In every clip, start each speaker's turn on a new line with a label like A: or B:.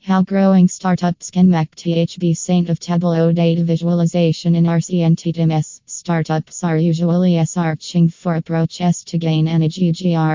A: How growing startups can make THB Saint of Tableau data visualization in RCNT TMS. Startups are usually searching for approaches to gain energy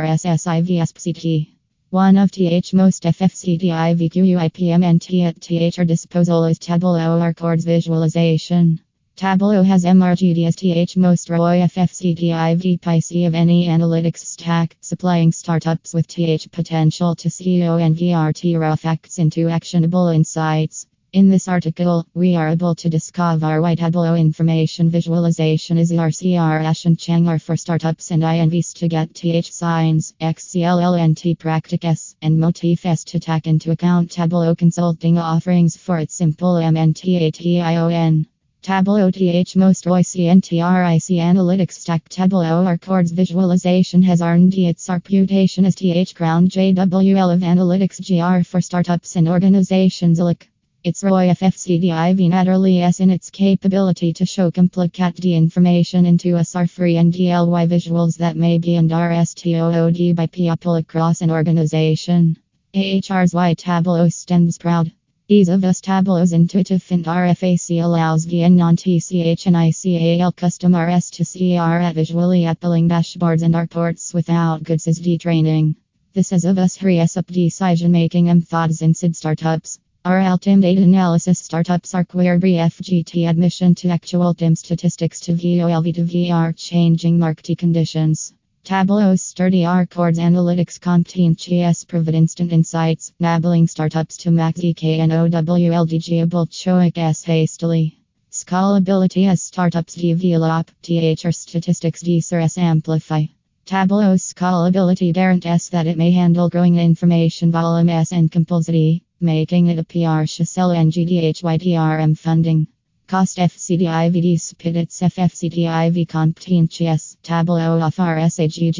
A: GRSSIVSPCT. One of TH most FFCTIVQUIPM and TH at disposal is Tableau Records Visualization. Tableau has MRGD as TH most ROI FFCTIVPIC of any analytics stack, supplying startups with TH potential to CEO and VRT raw facts into actionable insights. In this article, we are able to discover why Tableau information visualization is RCR and Changer for startups and INVs to get TH signs, XCLLNT practices, and motifs to take into account Tableau consulting offerings for its simple MNTATION. Tableau TH most OICNTRIC analytics stack. Tableau Records Visualization has earned its reputation as TH Crown JWL of analytics GR for startups and organizations alike. Its ROI FFCDIV naturally is in its capability to show complicated information into SR free and DLY visuals that may be understood by people across an organization. AHR's why Tableau stands proud. Ease of use. Tableau's intuitive and RFAC allows the non-TCH and ICAL customers to see visually appealing dashboards and reports without goods training. This is of us hurries up decision making methods inside startups. Team data analysis. Startups are required FGT admission to actual team statistics to VOLV to VR changing market conditions. Tableau's sturdy records analytics competencies provide instant insights, enabling startups to make ZKNOWLDGable choices hastily. Scalability. As startups develop, THR statistics amplify. Tableau's scalability guarantees that it may handle growing information volumes and complexity, making it a PRSHSL and GDHYTRM funding. Cost. FCDIVD spit its FFCDIV competencies. Tableau offers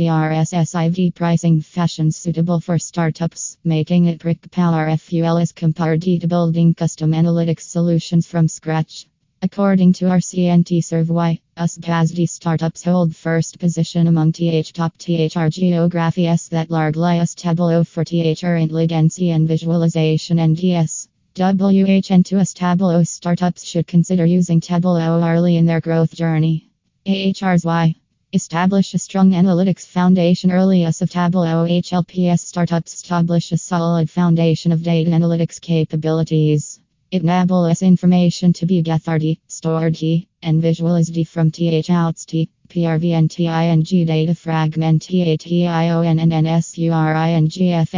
A: GRSSIV pricing fashion suitable for startups, making it brick power FUL as compared to building custom analytics solutions from scratch. According to RCNT Survey, USPASD startups hold first position among top THR geographies that largely use Tableau for THR intelligence and visualization NDS. WHN2S Tableau startups should consider using Tableau early in their growth journey. AHR's why. Establish a strong analytics foundation. Early use of Tableau HLPS startups establish a solid foundation of data analytics capabilities. It enables information to be gathered, stored, and visualized from TH outs PRV and TING data fragment TATION and NSURING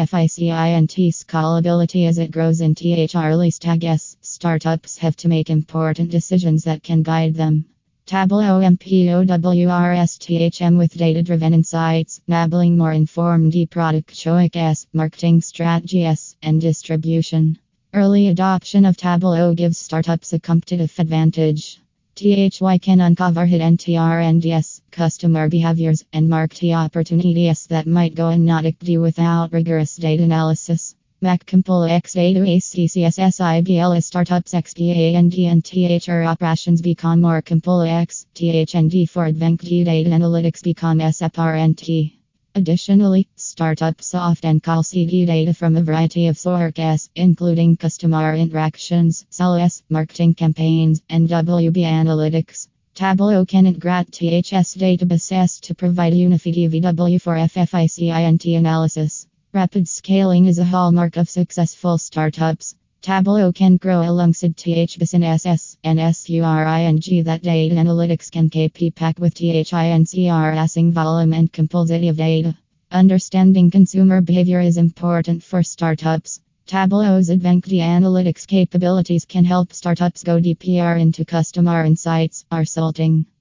A: FFICINT scalability. As it grows in TH early stages, startups have to make important decisions that can guide them. Tableau MPOWRS THM with data-driven insights, enabling more informed product choices, marketing strategies, and distribution. Early adoption of Tableau gives startups a competitive advantage. THY can uncover hidden TRNDS, customer behaviors, and market opportunities that might go unnoticed without rigorous data analysis. Mac complex data ACCSSIBL as startups XPAND and THR operations become more complex. THND for advanced data analytics become SFRNT. Additionally, startups often call CD data from a variety of sources, including customer interactions, sales, marketing campaigns, and WB analytics. Tableau can integrate THS databases to provide unified VW for FFICINT analysis. Rapid scaling is a hallmark of successful startups. Tableau can grow alongside THBAS and NSURING that data analytics can keep pack with THINCRSing volume and complexity of data. Understanding consumer behavior is important for startups. Tableau's advanced analytics capabilities can help startups go deeper into customer insights, resulting